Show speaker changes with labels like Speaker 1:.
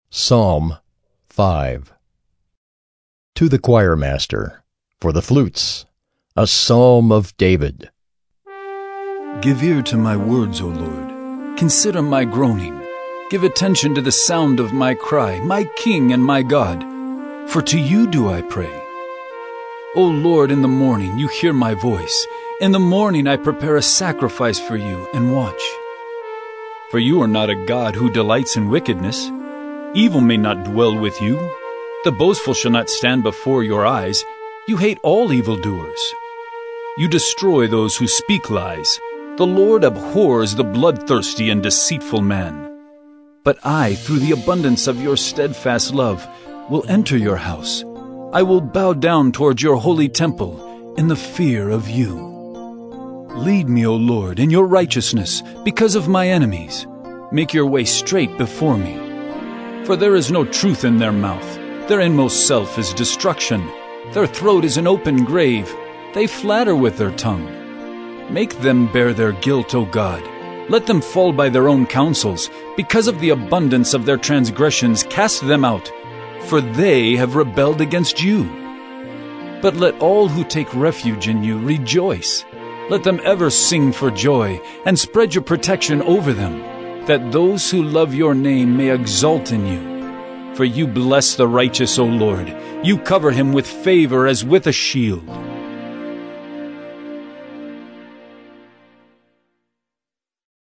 Speaker 1: Psalm 5. To the choir master, for the flutes, a psalm of David.
Speaker 2: Give ear to my words, O Lord. Consider my groaning. Give attention to the sound of my cry, my King and my God. For to you do I pray. O Lord, in the morning you hear my voice. In the morning I prepare a sacrifice for you and watch. For you are not a God who delights in wickedness. Evil may not dwell with you. The boastful shall not stand before your eyes. You hate all evildoers. You destroy those who speak lies. The Lord abhors the bloodthirsty and deceitful man. But I, through the abundance of your steadfast love, will enter your house. I will bow down towards your holy temple in the fear of you. Lead me, O Lord, in your righteousness because of my enemies. Make your way straight before me. For there is no truth in their mouth. Their inmost self is destruction. Their throat is an open grave. They flatter with their tongue. Make them bear their guilt, O God. Let them fall by their own counsels. Because of the abundance of their transgressions, cast them out, for they have rebelled against you. But let all who take refuge in you rejoice. Let them ever sing for joy, and spread your protection over them, that those who love your name may exult in you. For you bless the righteous, O Lord. You cover him with favor as with a shield.